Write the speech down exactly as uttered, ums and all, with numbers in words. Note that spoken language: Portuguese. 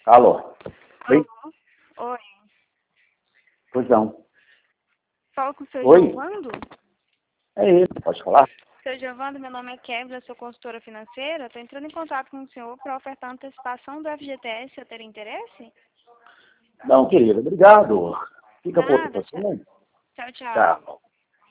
Alô? Oi? Alô? Oi. Pois não. Falo com o seu Oi? Giovando? É ele, pode falar? Seu Giovando, meu nome é Kevin, eu sou consultora financeira. Estou entrando em contato com o senhor para ofertar antecipação do F G T S, se eu ter interesse? Não, querido, obrigado. Fica por Nada, você. tchau, tchau. Tchau.